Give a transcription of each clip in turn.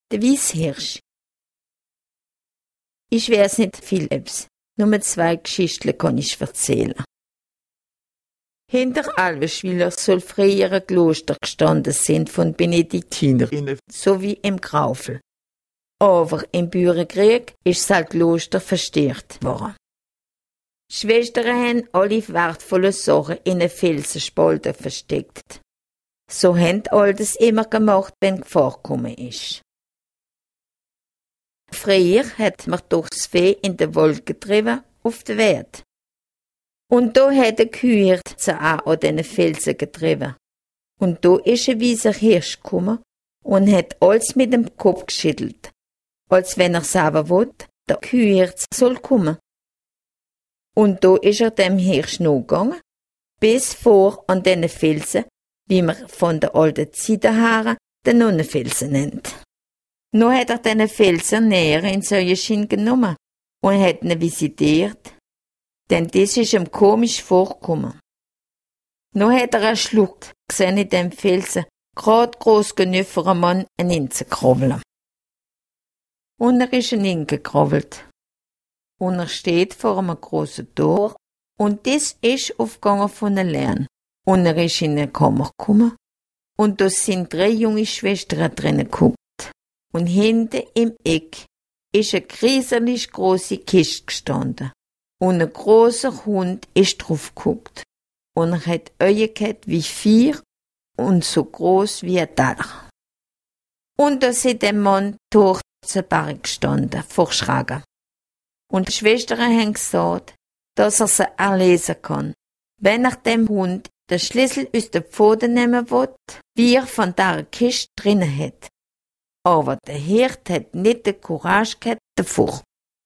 Der Weisshirsch. Ich weiß nicht viel etwas. Nur 2 Geschichten kann ich erzählen. Hinter Alvenschwiller soll früher ein Kloster gestanden sind von Benediktinerinnen, so wie im Graufel. Aber im Bürgerkrieg ist das Kloster verstärkt worden. Die Schwestern haben alle wertvolle Sachen in eine Felsenspalte versteckt. So haben all das immer gemacht, wenn Gefahr gekommen ist. Früher hat man durchs Vieh in den Wald getrieben, auf die Weide. Und da hat der Kühe auch an diesen Felsen getrieben. Und da ist ein weißer Hirsch gekommen und hat alles mit dem Kopf geschüttelt, als wenn er selber will, der Kühhirsch soll kommen. Und da ist er dem Hirsch nachgegangen, bis vor an diesen Felsen, wie man von der alten Zeit her den Nonnenfelsen nennt. Nun hat er diesen Felsen näher in seine Schien genommen und hat ihn visitiert, denn das ist ihm komisch vorgekommen. Nun hat er erschluckt, gesehen in dem Felsen, grad groß genug für einen Mann hineinzukrabbeln. Und er ist hineingekrabbelt. Und er steht vor einem großen Tor, und das ist aufgegangen von allein. Und er ist in eine Kammer gekommen, und da sind 3 junge Schwestern drinnen geguckt. Und hinten im Eck ist eine riesig große Kiste gestanden. Und ein großer Hund ist drauf geguckt. Und er hat Augen gehabt wie 4 und so groß wie ein Teller. Und da ist der Mann durch den Berg gestanden, vor Schrecken. Und die Schwestern haben gesagt, dass er sie erlesen kann, wenn er dem Hund den Schlüssel aus den Pfoten nehmen will, wie er von dieser Kiste drinnen hat. Aber der Hirt hat nicht die Courage gehabt davor.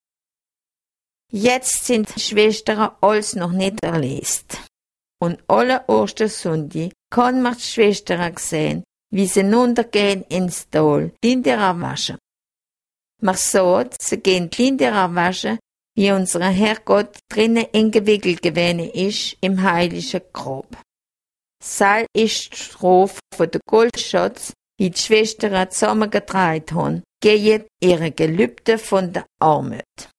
Jetzt sind die Schwestern alles noch nicht erlesen. Und alle Ostersonntag kann man die Schwestern sehen, wie sie runtergehen ins Tal, Linderer waschen. Man sagt, sie gehen Linderer waschen, wie unser Herrgott drinnen eingewickelt gewesen ist im heiligen Grab. Sei ist die Strophe von der Goldschatz, die die Schwestern zusammengetragen haben, gegen ihre Gelübde von der Armut.